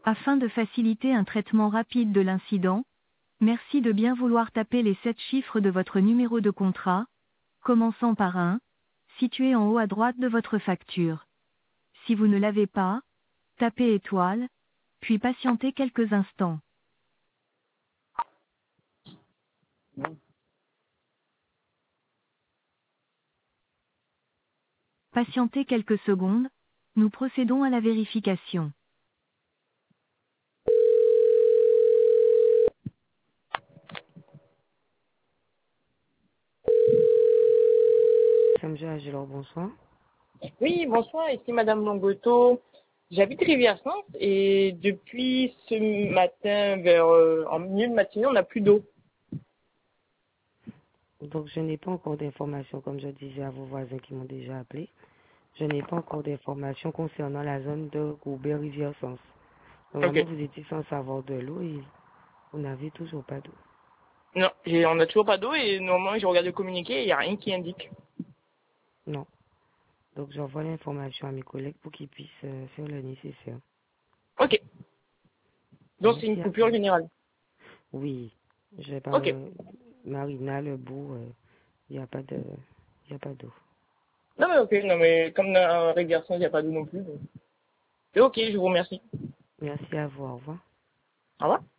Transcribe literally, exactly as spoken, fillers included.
Afin de faciliter un traitement rapide de l'incident, merci de bien vouloir taper les sept chiffres de votre numéro de contrat, commençant par un, situé en haut à droite de votre facture. Si vous ne l'avez pas, tapez étoile, puis patientez quelques instants. Patientez quelques secondes, nous procédons à la vérification. Sam Agilor, bonsoir. Oui, bonsoir, ici Madame Longoto. J'habite Rivière-Sainte et depuis ce matin, vers euh, en milieu de matinée, on n'a plus d'eau. Donc je n'ai pas encore d'informations, comme je disais à vos voisins qui m'ont déjà appelé. Je n'ai pas encore d'informations concernant la zone de Goubert-Rivière-Sens. Ok. Normalement, vous étiez censé avoir de l'eau et vous n'avez toujours pas d'eau. Non, j'ai, on n'a toujours pas d'eau et normalement, je regarde le communiqué et il n'y a rien qui indique. Non. Donc j'envoie l'information à mes collègues pour qu'ils puissent euh, faire le nécessaire. Ok. Donc c'est une Merci à coupure vous. générale. Oui. Je Ok. parle Marina, le bout, il n'y a pas de il y a pas d'eau. Non mais ok, non mais comme dans Rivière-Sainte, il n'y a pas d'eau non plus. Donc... Et ok, je vous remercie. Merci à vous. Au revoir. Au revoir.